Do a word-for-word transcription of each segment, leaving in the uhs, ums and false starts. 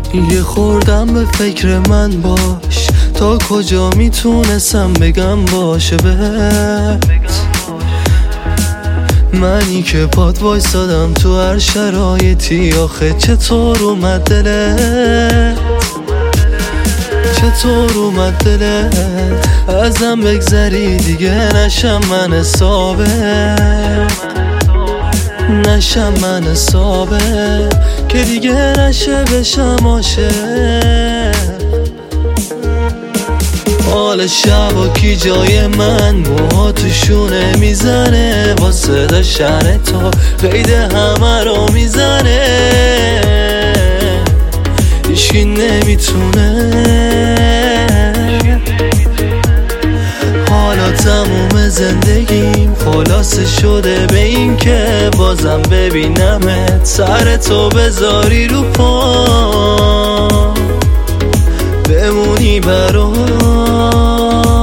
یه خوردم به فکر من باش، تا کجا میتونستم بگم باشه بهت. منی که پات وایسادم تو هر شرایطی، آخه چطور اومد دلت، چطور اومد دلت ازم بگذری دیگه نشم من حسابه، نشم من حسابه که دیگه نشه بشم عاشق. حال شبا کی جای من موها تو شونه میزنه، واسه داشتن تو قید همه رو میزنه، هیچکی نمیتونه. حالا تموم زندگیم خلاصه شده به این که بازم ببینمت، سر تو بذاری رو پا بمونی برام.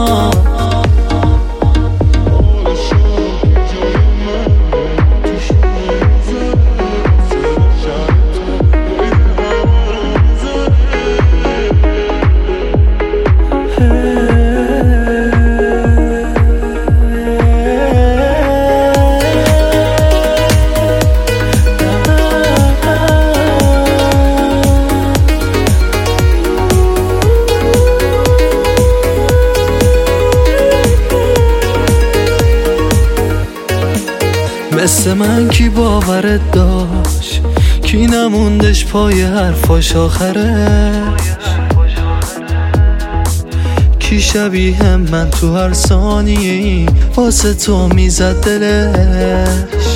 مثل من کی باورت داشت، کی نموندش پای حرفاش آخرش، کی شبیه من تو هر ثانیه ای واسه تو میزد دلش،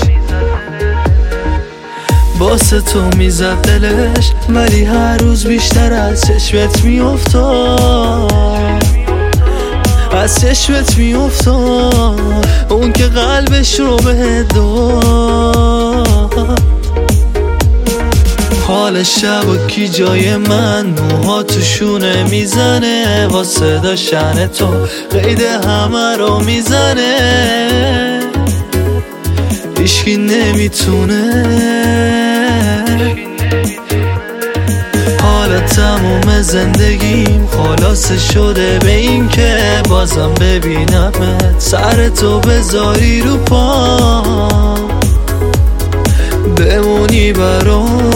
واسه تو میزد دلش، ولی هر روز بیشتر از چشمت میافتاد، از چشمت میافتاد اون که قلبش رو به داد. حال شب کی جای من موها تو شونه میزنه، واسه داشتن تو قید همه رو میزنه، هیچکی نمیتونه. حالا تموم زندگیم خلاصه شده به این که بازم ببینمت، سر تو بذاری رو پا بمونی برام.